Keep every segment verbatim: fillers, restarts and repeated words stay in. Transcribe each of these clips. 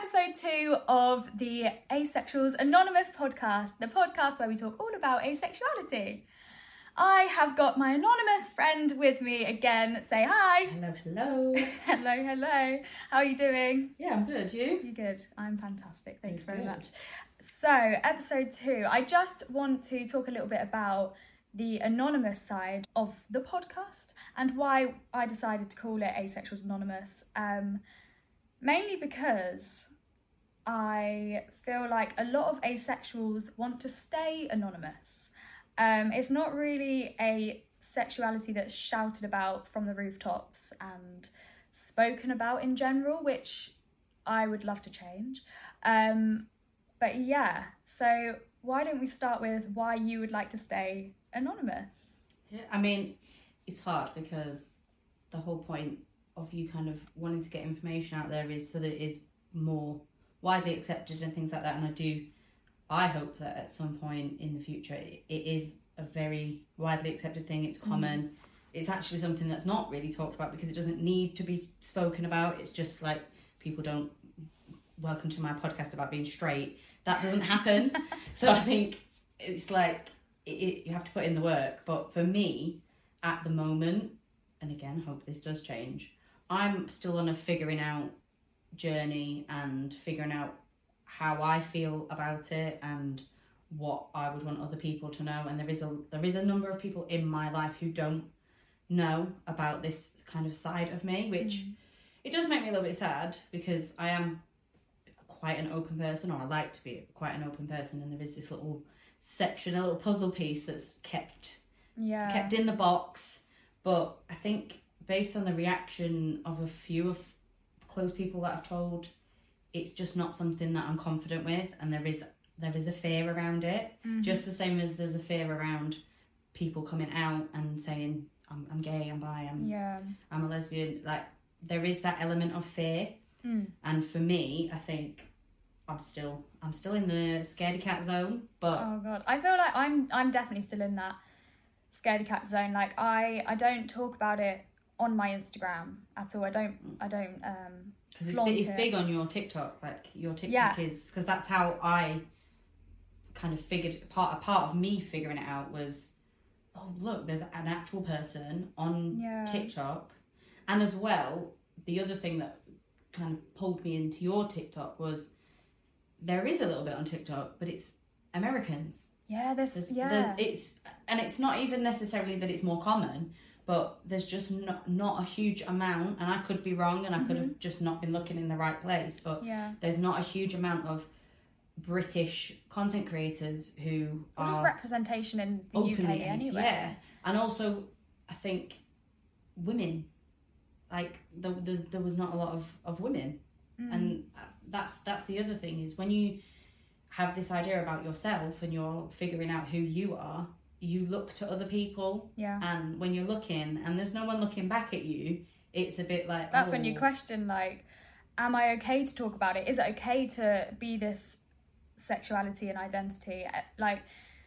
episode two of the Asexuals Anonymous podcast, the podcast where we talk all about asexuality. I have got my anonymous friend with me again. Say hi. Hello, hello. hello, hello. How are you doing? Yeah, I'm good. You? You good? I'm fantastic. Thank Good, you very good. much. So, episode two. I just want to talk a little bit about the anonymous side of the podcast and why I decided to call it Asexuals Anonymous. Um, mainly because I feel like a lot of asexuals want to stay anonymous. Um, it's not really a sexuality that's shouted about from the rooftops and spoken about in general, which I would love to change. Um, but yeah, so why don't we start with why you would like to stay anonymous? Yeah, I mean, it's hard because the whole point of you kind of wanting to get information out there is so that it is more widely accepted and things like that. And I do, I hope that at some point in the future it, it is a very widely accepted thing. It's common. Mm. It's actually something that's not really talked about because it doesn't need to be spoken about. It's just like people don't welcome to my podcast about being straight. That doesn't happen. So I think it's like it, it, you have to put in the work. But for me, at the moment, and again, I hope this does change, I'm still on a figuring out journey and figuring out how I feel about it and what I would want other people to know. And there is a there is a number of people in my life who don't know about this kind of side of me, which mm. it does make me a little bit sad because I am quite an open person, or I like to be quite an open person, and there is this little section, a little puzzle piece that's kept yeah. kept in the box. But I think based on the reaction of a few of close people that I've told, it's just not something that I'm confident with, and there is there is a fear around it. Mm-hmm. Just the same as there's a fear around people coming out and saying I'm I'm gay, I'm bi, I'm yeah. I'm a lesbian. Like there is that element of fear, mm. and for me, I think I'm still I'm still in the scaredy cat zone. But oh god, I feel like I'm I'm definitely still in that scaredy cat zone. Like I I don't talk about it on my Instagram at all. I don't I don't um because it's big, it's big on your TikTok. Like your TikTok yeah. is because that's how I kind of figured part a part of me figuring it out was, oh look, there's an actual person on yeah. TikTok. And as well, the other thing that kind of pulled me into your TikTok was there is a little bit on TikTok, but it's Americans. Yeah, there's, there's yeah. There's, it's and it's not even necessarily that it's more common, but there's just not not a huge amount, and I could be wrong, and I mm-hmm. could have just not been looking in the right place. But yeah. there's not a huge amount of British content creators who or are just representation in the U K anyway. Yeah, and also I think women, like there, there was not a lot of, of women, mm. and that's that's the other thing is when you have this idea about yourself and you're figuring out who you are, you look to other people. Yeah. And when you're looking and there's no one looking back at you, it's a bit like that's oh. when you question like, am I okay to talk about it? Is it okay to be this sexuality and identity? Like,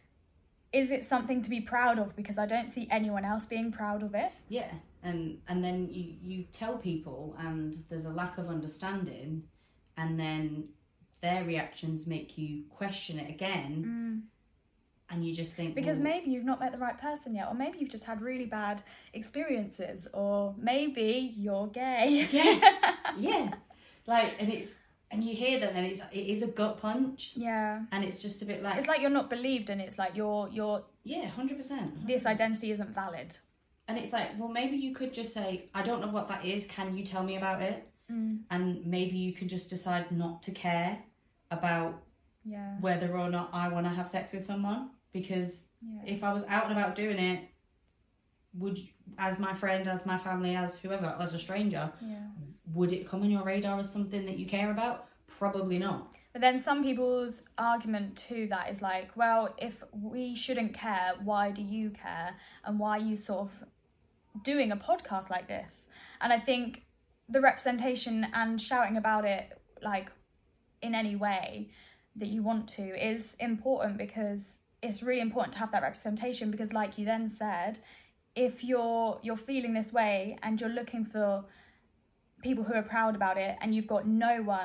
is it something to be proud of? Because I don't see anyone else being proud of it. Yeah. And and then you, you tell people and there's a lack of understanding, and then their reactions make you question it again. Mm. And you just think... Because well, maybe you've not met the right person yet, or maybe you've just had really bad experiences, or maybe you're gay. Yeah, yeah. Like, and it's... And you hear them and it's it is a gut punch. Yeah. And it's just a bit like... It's like you're not believed, and it's like you're... you're yeah, one hundred percent. This identity isn't valid. And it's like, well, maybe you could just say, I don't know what that is, can you tell me about it? Mm. And maybe you can just decide not to care about yeah. whether or not I want to have sex with someone. Because yeah. if I was out and about doing it, would you, as my friend, as my family, as whoever, as a stranger, yeah. would it come on your radar as something that you care about? Probably not. But then some people's argument to that is like, well, if we shouldn't care, why do you care? And why are you sort of doing a podcast like this? And I think the representation and shouting about it, like, in any way that you want to is important, because it's really important to have that representation, because like you then said, if you're you're feeling this way and you're looking for people who are proud about it and you've got no one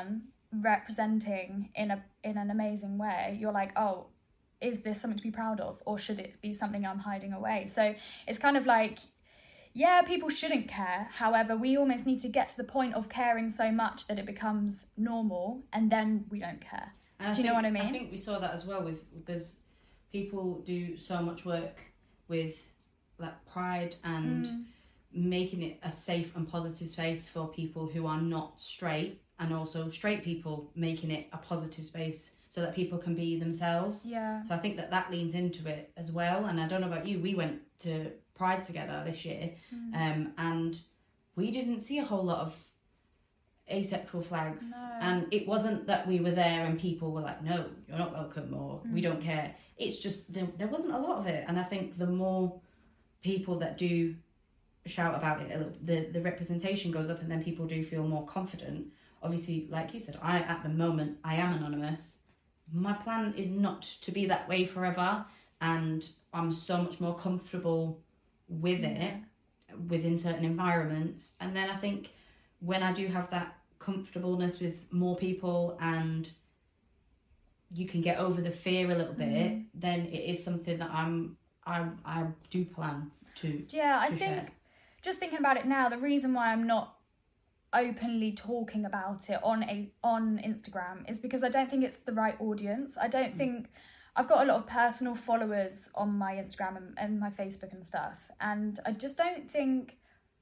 representing in a in an amazing way, you're like, oh, is this something to be proud of, or should it be something I'm hiding away? So it's kind of like, yeah, people shouldn't care. However, we almost need to get to the point of caring so much that it becomes normal, and then we don't care. And do you think, know what I mean? I think we saw that as well with, there's people do so much work with like pride and Mm. making it a safe and positive space for people who are not straight, and also straight people making it a positive space so that people can be themselves. Yeah. So I think that that leans into it as well. And I don't know about you, we went to Pride together this year, Mm. um, and we didn't see a whole lot of asexual flags. No. And it wasn't that we were there and people were like, no, you're not welcome, or Mm. we don't care. It's just there, there wasn't a lot of it. And I think the more people that do shout about it, a little, the, the representation goes up, and then people do feel more confident. Obviously, like you said, I at the moment I am anonymous. My plan is not to be that way forever, and I'm so much more comfortable with Yeah. it within certain environments. And then I think when I do have that comfortableness with more people, and you can get over the fear a little bit, Mm. then it is something that I'm I I do plan to. Yeah, I to think, share. just thinking about it now, the reason why I'm not openly talking about it on a on Instagram is because I don't think it's the right audience. I don't Mm. think I've got a lot of personal followers on my Instagram and, and my Facebook and stuff, and I just don't think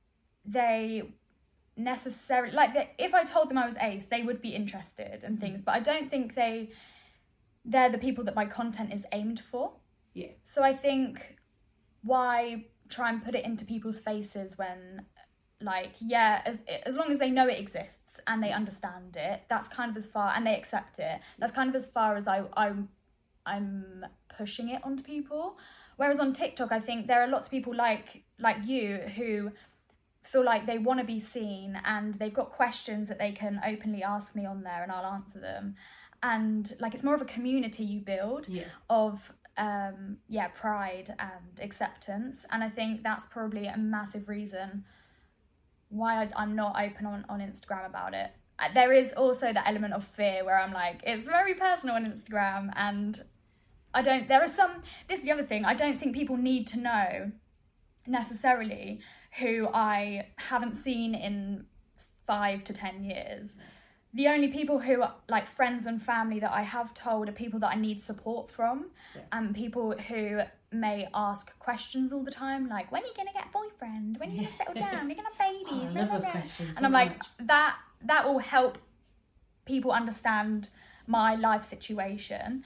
they necessarily like that. If I told them I was ace, they would be interested in things, but I don't think they they're the people that my content is aimed for. Yeah. So I think, why try and put it into people's faces when, like, yeah, as as long as they know it exists and they understand it, that's kind of as far, and they accept it, that's kind of as far as I I'm I'm pushing it onto people. Whereas on TikTok, I think there are lots of people like like you who feel like they want to be seen, and they've got questions that they can openly ask me on there, and I'll answer them. And like, it's more of a community you build Yeah. of um yeah pride and acceptance, and I think that's probably a massive reason why I, I'm not open on, on Instagram about it. Uh, There is also that element of fear where I'm like, it's very personal on Instagram, and I don't, there are some, this is the other thing, I don't think people need to know necessarily who I haven't seen in five to ten years. The only people who are like friends and family that I have told are people that I need support from, Yeah. and people who may ask questions all the time, like, when are you going to get a boyfriend? When are you going to settle down? You're going to have babies? Oh, I blah, love blah, those blah." questions. And so I'm like, much. that that will help people understand my life situation.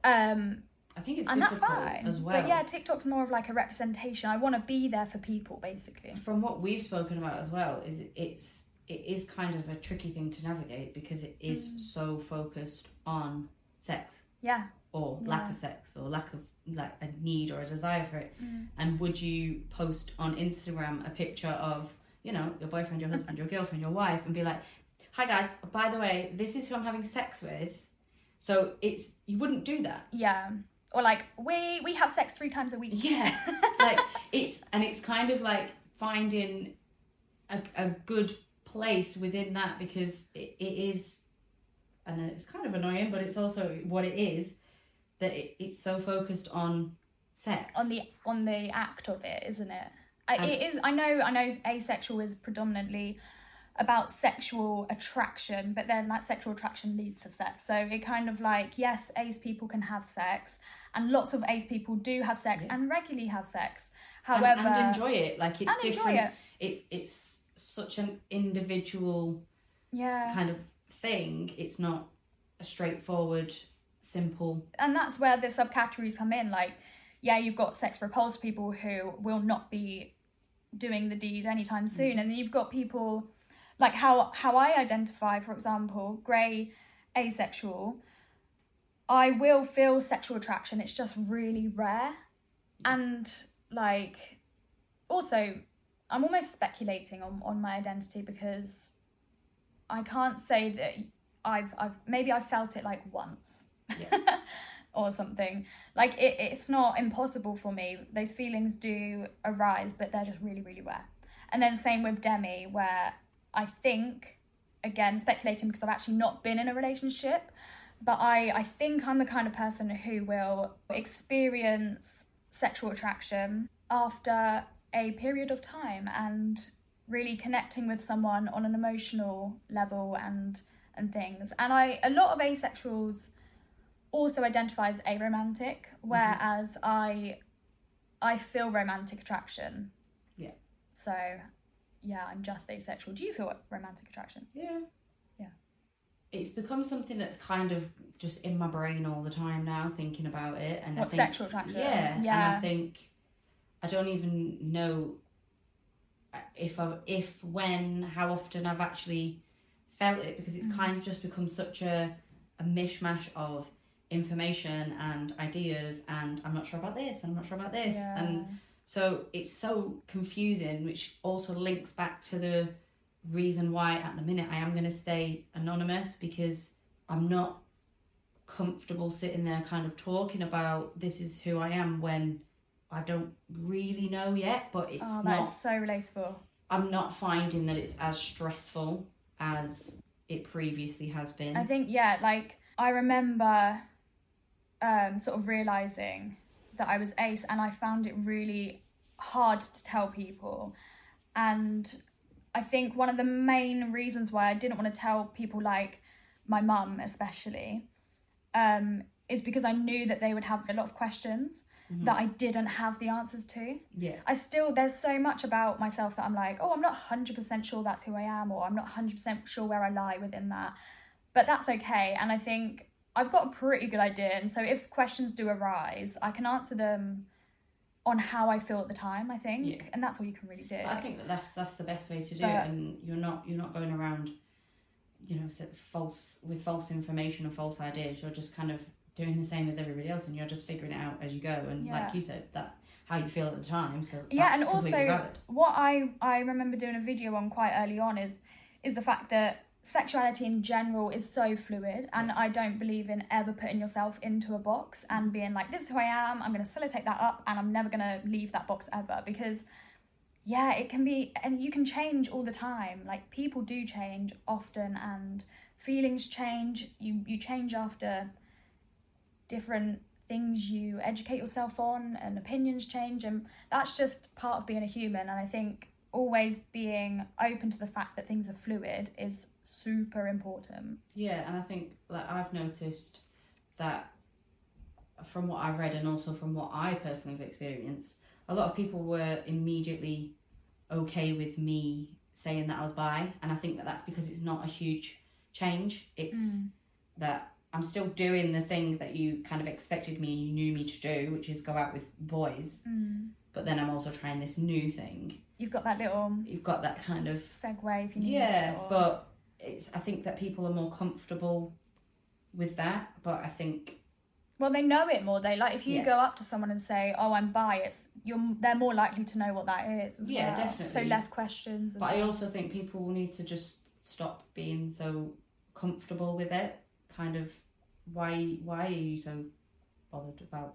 Um, I think it's and that's difficult fine. as well. But yeah, TikTok's more of like a representation. I want to be there for people, basically. From what we've spoken about as well, is it, it's it is kind of a tricky thing to navigate, because it is Mm. so focused on sex, Yeah. or Yeah. lack of sex, or lack of like a need or a desire for it. Mm. And would you post on Instagram a picture of, you know, your boyfriend, your husband, your girlfriend, your wife, and be like, hi guys, by the way, this is who I'm having sex with? So it's, you wouldn't do that. Yeah. Or like, we we have sex three times a week. Yeah. Like, it's, and it's kind of like finding a, a good place within that, because it, it is, and it's kind of annoying, but it's also what it is, that it, it's so focused on sex. on the on the act of it, isn't it? I, Um, it is. I know. I know. Asexual is predominantly about sexual attraction, but then that sexual attraction leads to sex. So it kind of like, yes, ace people can have sex, and lots of ace people do have sex Yeah. and regularly have sex. And- However, and, enjoy it. Like, it's and enjoy different. it. It's it's such an individual Yeah. kind of thing. It's not a straightforward, simple. And that's where the subcategories come in. Like, yeah, you've got sex repulsed people who will not be doing the deed anytime soon, and then you've got people like how how I identify, for example, grey asexual. I will feel sexual attraction, it's just really rare. And like, also, I'm almost speculating on, on my identity, because I can't say that I've I've maybe I've felt it like once. Yeah. Or something. Like, it, it's not impossible for me. Those feelings do arise, but they're just really, really rare. And then same with Demi, where I think again, speculating because I've actually not been in a relationship, but I, I think I'm the kind of person who will experience sexual attraction after a period of time and really connecting with someone on an emotional level and and things. And I a lot of asexuals also identify as aromantic, whereas mm-hmm. I I feel romantic attraction. Yeah. So yeah, I'm just asexual. Do you feel romantic attraction? Yeah. Yeah. It's become something that's kind of just in my brain all the time now, thinking about it. And what, I think, sexual attraction? Yeah. Yeah. And I think I don't even know if I, if, when, how often I've actually felt it, because it's mm. kind of just become such a, a mishmash of information and ideas, and I'm not sure about this, and I'm not sure about this. Yeah. And so it's so confusing, which also links back to the reason why at the minute I am going to stay anonymous, because I'm not comfortable sitting there kind of talking about this is who I am when I don't really know yet. But it's oh, not, that is so relatable. I'm not finding that it's as stressful as it previously has been. I think, yeah, like I remember um, sort of realising that I was ace, and I found it really hard to tell people. And I think one of the main reasons why I didn't want to tell people, like my mum especially, um, is because I knew that they would have a lot of questions mm-hmm. that I didn't have the answers to. Yeah. I still, there's so much about myself that I'm like, oh, I'm not one hundred percent sure that's who I am, or I'm not one hundred percent sure where I lie within that. But that's okay. And I think I've got a pretty good idea. And so if questions do arise, I can answer them on how I feel at the time, I think. Yeah. And that's all you can really do. I think that that's, that's the best way to do but, it. And you're not, you're not going around, you know, false with false information or false ideas. You're just kind of doing the same as everybody else, and you're just figuring it out as you go. And yeah. like you said, that's how you feel at the time. So that's yeah, and completely also valid. what I I remember doing a video on quite early on is is the fact that sexuality in general is so fluid, and yeah. I don't believe in ever putting yourself into a box and being like, this is who I am, I'm going to sellotape that up and I'm never going to leave that box ever, because yeah, it can be, and you can change all the time. Like, people do change often, and feelings change. You you change after different things you educate yourself on, and opinions change, and that's just part of being a human. And I think always being open to the fact that things are fluid is super important. Yeah, and I think, like, I've noticed that from what I've read and also from what I personally have experienced, a lot of people were immediately okay with me saying that I was bi, and I think that that's because it's not a huge change. It's mm. that I'm still doing the thing that you kind of expected me and you knew me to do, which is go out with boys, mm. but then I'm also trying this new thing. You've got that little... You've got that kind of... segue if you need yeah, it. Or... but it's. I think that people are more comfortable with that, but I think... Well, they know it more. They like if you yeah. go up to someone and say, "Oh, I'm bi," it's you're they're more likely to know what that is as yeah, well. definitely. So less questions. As but well. I also think people need to just stop being so comfortable with it. Kind of, why why are you so bothered about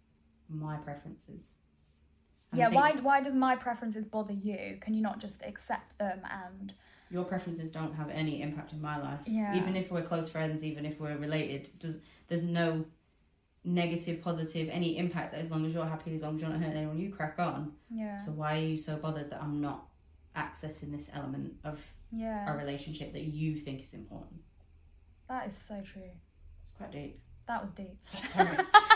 my preferences? And yeah, why why does my preferences bother you? Can you not just accept them? And your preferences don't have any impact in my life. Yeah. Even if we're close friends, even if we're related, does there's no negative, positive, any impact, as long as you're happy, as long as you're not hurting anyone, you crack on. Yeah. So why are you so bothered that I'm not accessing this element of yeah. a relationship that you think is important? That is so true. It's quite deep. That was deep. Sorry.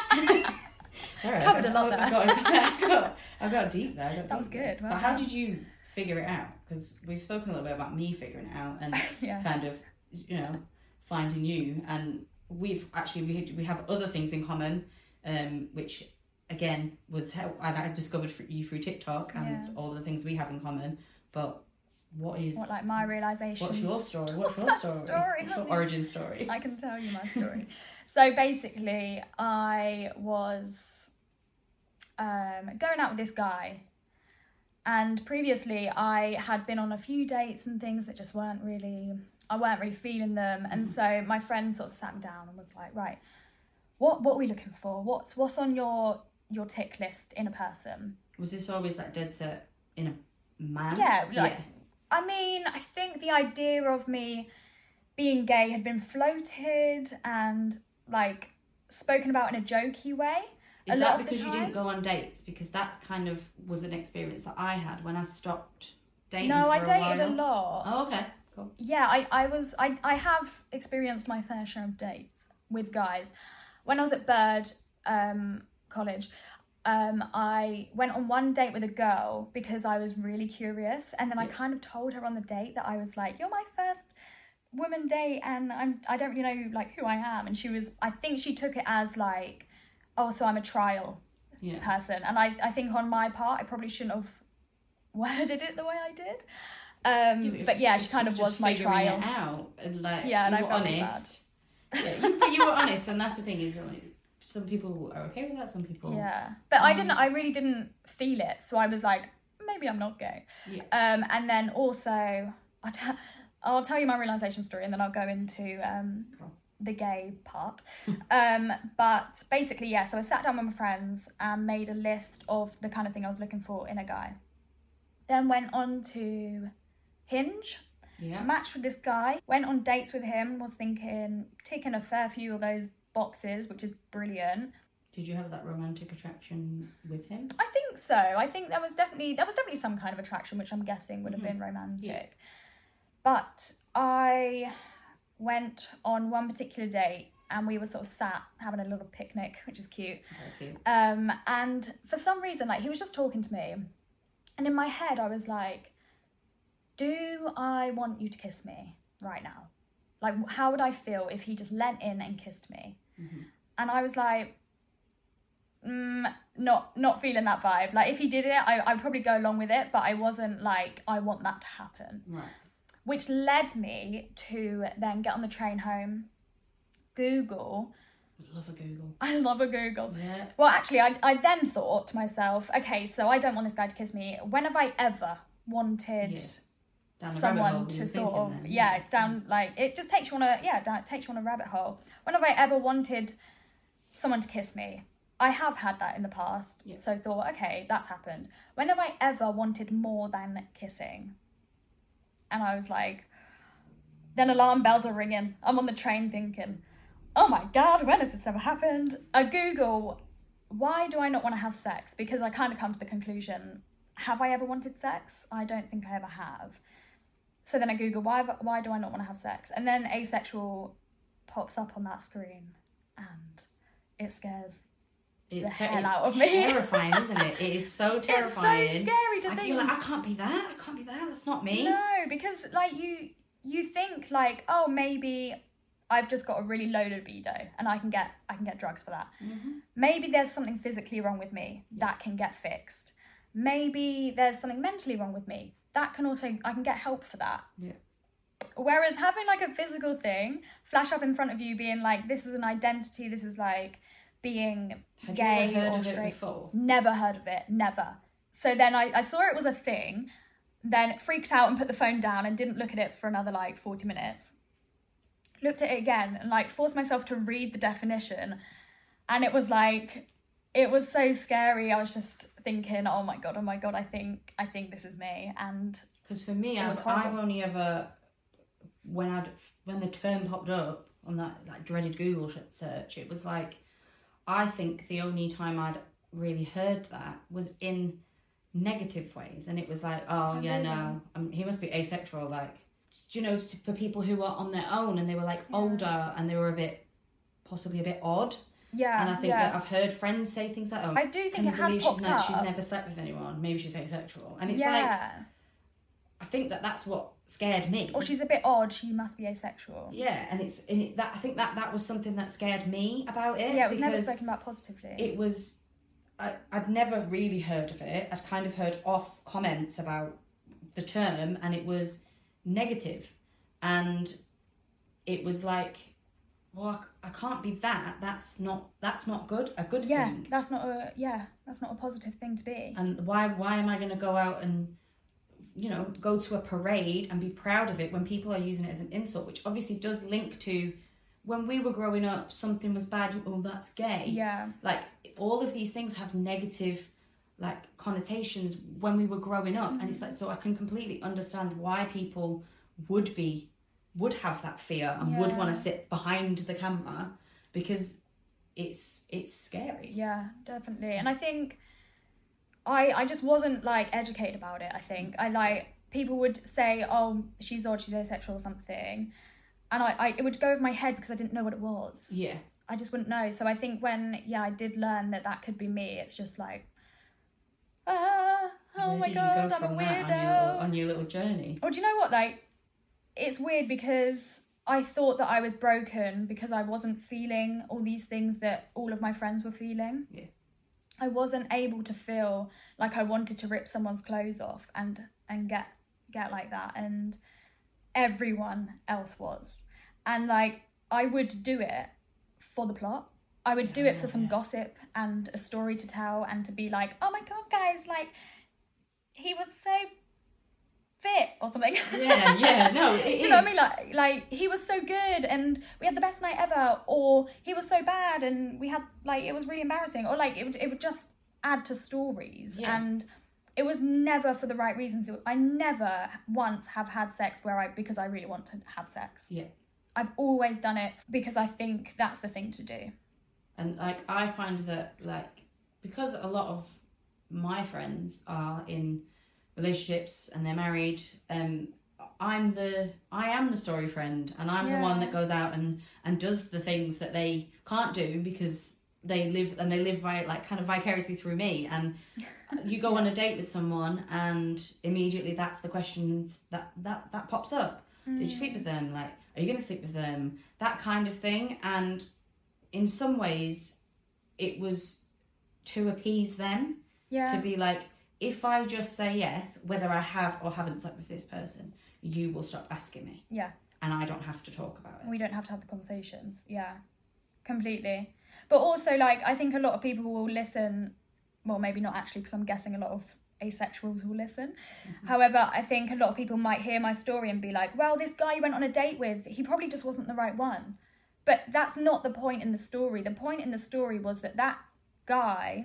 Sorry, Covered I got, a lot there. I got, I got, I got deep there. I got that deep was there. good. Well but how done. did you figure it out? Because we've spoken a little bit about me figuring it out and yeah. kind of, you know, finding you, and we've actually we we have other things in common, um, which again was help, and I discovered you through TikTok and yeah. all the things we have in common. But what is what like my realization? What's your story? What's your story? story? What's your origin story? I can tell you my story. So basically, I was um, going out with this guy, and previously I had been on a few dates and things that just weren't really, I weren't really feeling them. And so my friend sort of sat me down and was like, right, what what are we looking for? What's what's on your your tick list in a person? Was this always like dead set in a man? Yeah, like yeah. I mean, I think the idea of me being gay had been floated and, like, spoken about in a jokey way. Is a that lot of because the you time. didn't go on dates? Because that kind of was an experience that I had when I stopped dating. No, for I a dated a while. lot. Oh, okay, cool. Yeah, I, I was I, I have experienced my fair share of dates with guys. When I was at Bird um, College, um, I went on one date with a girl because I was really curious, and then I Yeah. kind of told her on the date that I was like, "You're my first woman date, and I'm I don't really know like who I am," and she was I think she took it as like, "Oh, so I'm a trial Yeah. person," and I I think on my part I probably shouldn't have worded it the way I did. Um, Yeah, but yeah, just- she kind of just was my figuring trial. It out and like Yeah, and you I were felt really honest. Yeah, you, but you were honest, and that's the thing is, like, some people are okay with that. Some people. Yeah, but I Um, didn't. I really didn't feel it, so I was like, maybe I'm not gay. Yeah. Um, and then also, I t- I'll tell you my realization story, and then I'll go into um Cool. the gay part. um, but basically, yeah. So I sat down with my friends and made a list of the kind of thing I was looking for in a guy. Then went on to Hinge. Yeah. Matched with this guy, went on dates with him, was thinking, ticking a fair few of those boxes, which is brilliant. Did you have that romantic attraction with him? I think so. I think there was definitely there was definitely some kind of attraction, which I'm guessing would have Mhm. been romantic. Yeah. But I went on one particular date and we were sort of sat having a little picnic, which is cute. Very cute. Um, and for some reason, like he was just talking to me, and in my head I was like, do I want you to kiss me right now? Like, how would I feel if he just leant in and kissed me? Mhm. And I was like, mm, not not feeling that vibe. Like, if he did it, I, I'd probably go along with it, but I wasn't like, I want that to happen. Right. Which led me to then get on the train home, Google. Love a Google. I love a Google. Yeah. Well, actually, I, I then thought to myself, okay, so I don't want this guy to kiss me. When have I ever wanted... Yeah. Down the rabbit someone hole, to you were sort of thinking then, yeah down like it just takes you on a yeah down, takes you on a rabbit hole. When have I ever wanted someone to kiss me? I have had that in the past. Yeah. So thought, okay, that's happened. When have I ever wanted more than kissing? And I was like, then alarm bells are ringing. I'm on the train thinking, oh my god, when has this ever happened? I Google, why do I not want to have sex? Because I kind of come to the conclusion, have I ever wanted sex? I don't think I ever have. So then I Google, why why do I not want to have sex? And then asexual pops up on that screen, and it scares It's, the ter- hell it's out of me. terrifying, isn't it? It is so terrifying. It's so scary to I think. feel like I can't be that. I can't be that. That's not me. No, because like you you think like, oh, maybe I've just got a really low libido and I can get I can get drugs for that. Mm-hmm. Maybe there's something physically wrong with me that can get fixed. Maybe there's something mentally wrong with me that can also I can get help for that. Yeah. Whereas having like a physical thing flash up in front of you, being like, this is an identity, this is like being Had gay you ever heard or of straight. it before? Never heard of it, never. So then I, I saw it was a thing, then freaked out and put the phone down and didn't look at it for another like forty minutes. Looked at it again and like forced myself to read the definition, and it was like, it was so scary. I was just thinking, oh my god, oh my god, I think I think this is me. And Because for me, It was I've, horrible. I've only ever when I'd when the term popped up on that like dreaded Google search, it was like, I think the only time I'd really heard that was in negative ways, and it was like, oh, Oh, yeah, really? no, um, he must be asexual. Like, do you know, for people who are on their own and they were like Yeah. older and they were a bit, possibly a bit odd. yeah, And I think yeah. that I've heard friends say things like, oh, I do think can you it has believe popped she's, ne- up. she's never slept with anyone? Maybe she's asexual. And it's like, yeah. I think that that's what scared me. Or she's a bit odd, she must be asexual. Yeah, and it's and it, that I think that that was something that scared me about it. Yeah, it was never because spoken about positively. It was, I I'd never really heard of it. I'd kind of heard off comments about the term, and it was negative, and it was like, well, I, c- I can't be that. That's not that's not good. A good yeah, thing. that's not a yeah, that's not a positive thing to be. And why why am I going to go out and, you know, go to a parade and be proud of it when people are using it as an insult, which obviously does link to when we were growing up, something was bad, oh, that's gay. Yeah. Like, all of these things have negative like connotations when we were growing up. Mm. And it's like, so I can completely understand why people would be, would have that fear and yeah. would want to sit behind the camera, because it's, it's scary. Yeah, definitely. And I think I, I just wasn't like educated about it. I think I like, people would say, oh, she's odd, she's asexual or something. And I, I, it would go over my head because I didn't know what it was. Yeah. I just wouldn't know. So I think when, yeah, I did learn that that could be me, it's just like, ah, oh Where my did God, you go I'm from a that weirdo. On your, on your little journey? Or do you know what? Like, it's weird because I thought that I was broken because I wasn't feeling all these things that all of my friends were feeling. Yeah. I wasn't able to feel like I wanted to rip someone's clothes off and, and get, get like that. And everyone else was. And like, I would do it for the plot. I would yeah, do it for some yeah. gossip and a story to tell, and to be like, oh my God, guys, like, he was so fit or something. Yeah, yeah, no, it do you is. know what I mean? Like, like, he was so good and we had the best night ever, or he was so bad and we had, like, it was really embarrassing, or like, it would, it would just add to stories. Yeah. And it was never for the right reasons. I never once have had sex where I, because I really want to have sex. Yeah. I've always done it because I think that's the thing to do. And like, I find that, like, because a lot of my friends are in relationships and they're married, um, I'm the, I am the story friend, and I'm yeah. the one that goes out and, and does the things that they can't do because they live, and they live vi- like kind of vicariously through me. And you go on a date with someone and immediately that's the questions that, that, that pops up. Mm. Did you sleep with them? Like, are you going to sleep with them? That kind of thing. And in some ways, it was to appease them. Yeah. To be like, if I just say yes, whether I have or haven't slept with this person, you will stop asking me. Yeah. And I don't have to talk about it. We don't have to have the conversations. Yeah. Completely. But also, like, I think a lot of people will listen, well, maybe not actually, because I'm guessing a lot of asexuals will listen. Mm-hmm. However, I think a lot of people might hear my story and be like, well, this guy you went on a date with, he probably just wasn't the right one. But that's not the point in the story. The point in the story was that that guy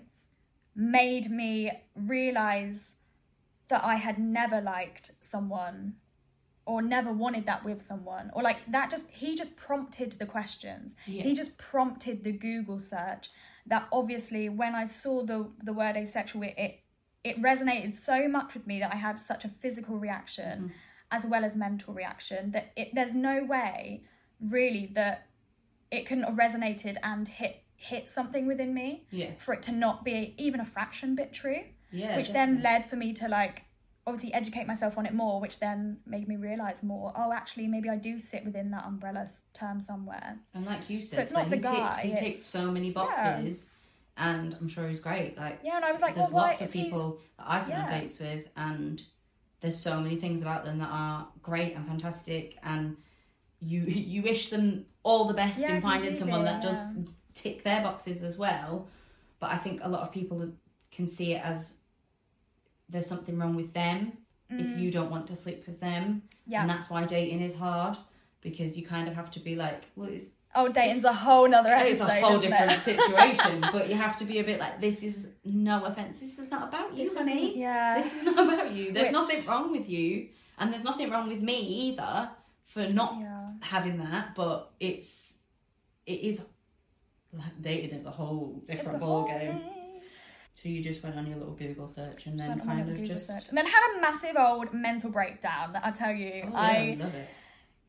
made me realise that I had never liked someone or never wanted that with someone. Or like that just, he just prompted the questions. Yeah. He just prompted the Google search that obviously when I saw the, the word asexual, it, it it resonated so much with me that I had such a physical reaction mm. as well as mental reaction that it, there's no way really that it couldn't have resonated and hit hit something within me yeah. for it to not be even a fraction bit true. Yeah, which definitely. Then led for me to like obviously educate myself on it more, which then made me realise more, oh, actually, maybe I do sit within that umbrella term somewhere. And like you said, so it's not like the he guy. Ticked, he ticked so many boxes, yeah. and I'm sure he's great. Like yeah, and I was like, there's well, lots why, of people that I've been yeah. on dates with, and there's so many things about them that are great and fantastic, and you you wish them all the best yeah, in finding someone that yeah. does tick their boxes as well. But I think a lot of people can see it as there's something wrong with them mm. if you don't want to sleep with them. Yeah. And that's why dating is hard, because you kind of have to be like, well, it's... Oh, dating's a whole nother episode, It's a whole different it? situation, but you have to be a bit like, this is, no offence, this is not about you, this honey. Yeah. This is not about you. There's Which... nothing wrong with you, and there's nothing wrong with me either for not yeah. having that, but it's, it is... Like, dating is a whole different ball game. So you just went on your little Google search and then kind of just... Search. And then had a massive old mental breakdown, I tell you. Oh, yeah, I, I love it.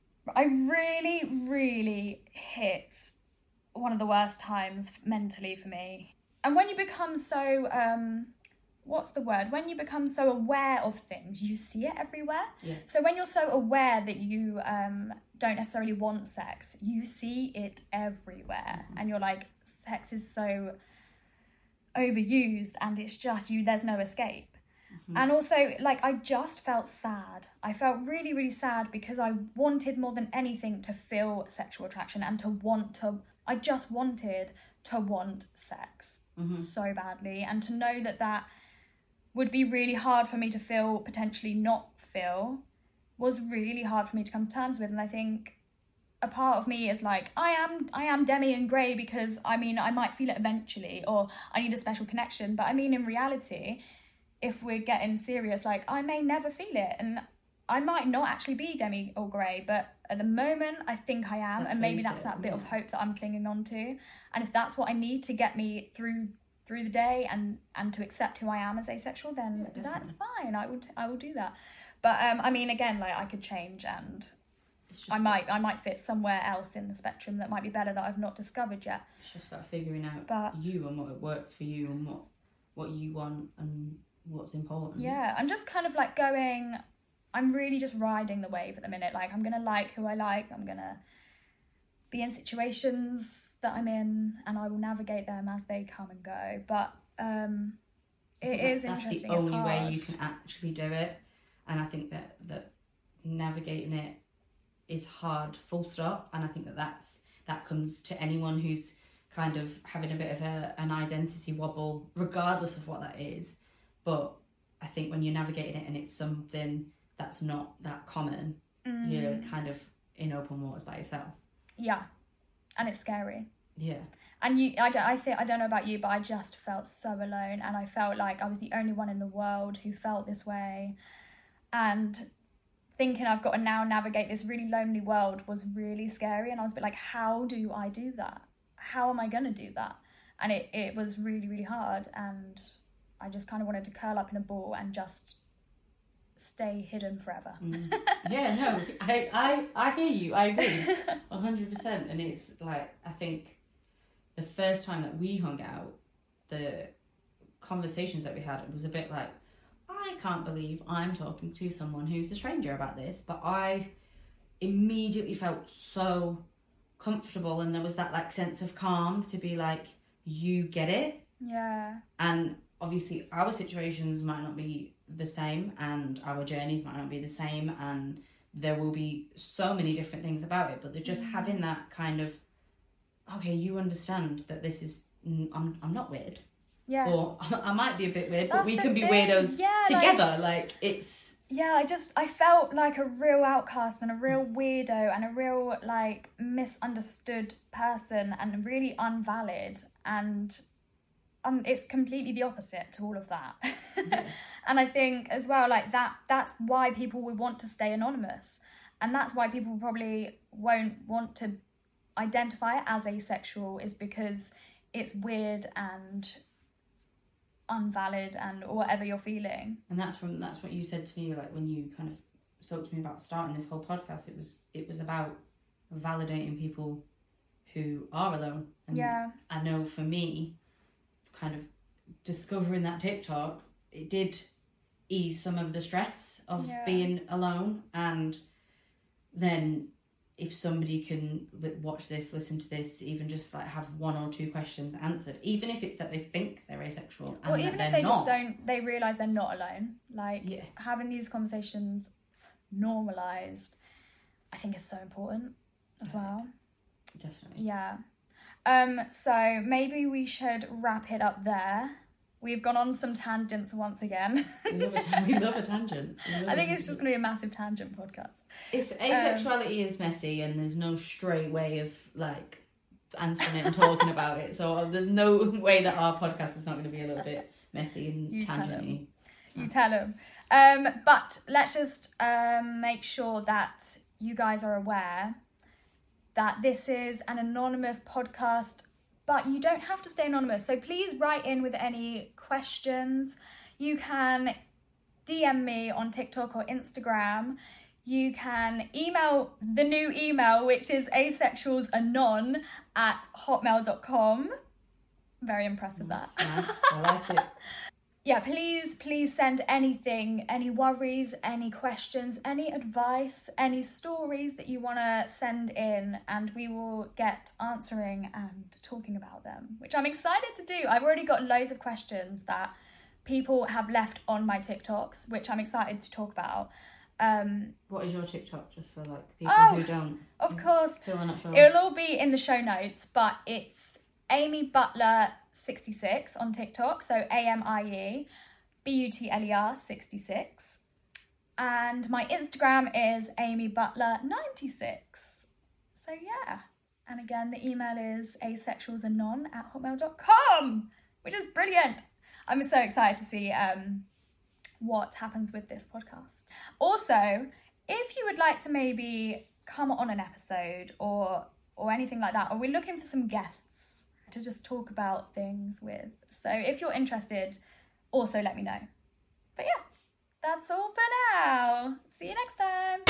I really, really hit one of the worst times mentally for me. And when you become so, um, what's the word? When you become so aware of things, you see it everywhere. Yeah. So when you're so aware that you um, don't necessarily want sex, you see it everywhere. Mm-hmm. And you're like, sex is so overused and it's just you, there's no escape. Mm-hmm. And also, like, I just felt sad. I felt really, really sad because I wanted more than anything to feel sexual attraction and to want to, I just wanted to want sex mm-hmm. so badly. And to know that that would be really hard for me to feel, potentially not feel, was really hard for me to come to terms with. And I think a part of me is like, I am I am Demi and Gray because, I mean, I might feel it eventually, or I need a special connection. But I mean, in reality, if we're getting serious, like, I may never feel it, and I might not actually be Demi or Gray, but at the moment I think I am, That and maybe face that's it, that bit yeah. of hope that I'm clinging on to. And if that's what I need to get me through through the day and and to accept who I am as asexual, then Yeah, that's definitely. fine. I would I will do that. But um I mean, again, like, I could change, and It's just I might I might fit somewhere else in the spectrum that might be better that I've not discovered yet. It's just about figuring out But you and what works for you and what what you want and what's important. yeah, I'm just kind of like going, I'm really just riding the wave at the minute. Like, I'm gonna like who I like, I'm gonna be in situations that I'm in, and I will navigate them as they come and go. But um I it think is that's, interesting. That's the it's only way hard. you can actually do it, and I think that that navigating it is hard, full stop. And I think that that's that comes to anyone who's kind of having a bit of a an identity wobble, regardless of what that is. But I think when you're navigating it and it's something that's not that common, Mm. you're kind of in open waters by yourself. Yeah, and it's scary. Yeah. And you, I don't, I think, I don't know about you, but I just felt so alone, and I felt like I was the only one in the world who felt this way. And thinking I've got to now navigate this really lonely world was really scary. And I was a bit like, how do I do that? How am I going to do that? And it, it was really, really hard. And I just kind of wanted to curl up in a ball and just stay hidden forever. Mm. Yeah, no, I, I, I hear you. I agree, a hundred percent. And it's like, I think the first time that we hung out, the conversations that we had, it was a bit like, I can't believe I'm talking to someone who's a stranger about this, but I immediately felt so comfortable, and there was that like sense of calm to be like, you get it. Yeah. And obviously our situations might not be the same, and our journeys might not be the same, and there will be so many different things about it, but they're just Mm. having that kind of, okay, you understand that this is, I'm, I'm not weird. Yeah. Or I might be a bit weird, but That's we the can be thing. weirdos Yeah, like- together. Like, it's... Yeah, I just, I felt like a real outcast and a real weirdo and a real, like, misunderstood person and really unvalid. And um, it's completely the opposite to all of that. Yeah. And I think as well, like, that that's why people would want to stay anonymous. And that's why people probably won't want to identify as asexual, is because it's weird and unvalid and whatever you're feeling. And that's from that's what you said to me, like when you kind of spoke to me about starting this whole podcast. It was it was about validating people who are alone. And Yeah. I know for me, kind of discovering that TikTok, it did ease some of the stress of Yeah. being alone. And then if somebody can li- watch this, listen to this, even just like have one or two questions answered, even if it's that they think they're asexual and Or that even they're if they not. just don't, they realise they're not alone. Like, Yeah. having these conversations normalised, I think is so important as well. Definitely. Yeah. Um. So maybe we should wrap it up there. We've gone on some tangents once again. We love a, we love a tangent. We love I a think it's tangent. just going to be a massive tangent podcast. It's asexuality is messy, and there's no straight way of like answering it and talking about it. So there's no way that our podcast is not going to be a little bit messy and You tell 'em. tangenty. You tell them. Um, but let's just um, make sure that you guys are aware that this is an anonymous podcast, but you don't have to stay anonymous. So please write in with any questions. You can D M me on TikTok or Instagram. You can email the new email, which is asexualsanon at hotmail dot com. Very impressed with that. Nice. I like it. Yeah, please, please send anything, any worries, any questions, any advice, any stories that you want to send in, and we will get answering and talking about them, which I'm excited to do. I've already got loads of questions that people have left on my TikToks, which I'm excited to talk about. Um, What is your TikTok, just for like people Oh, who don't, of course, who are not sure? it'll all be in the show notes, but it's Amy Butler sixty-six on TikTok, so A M I E B U T L E R sixty-six, and my Instagram is Amy Butler ninety-six. So yeah, and again, the email is asexualsanon at hotmail dot com, which is brilliant. I'm so excited to see um, what happens with this podcast. Also, if you would like to maybe come on an episode or or anything like that, or we're looking for some guests to just talk about things with. So if you're interested, also let me know. But yeah, that's all for now. See you next time.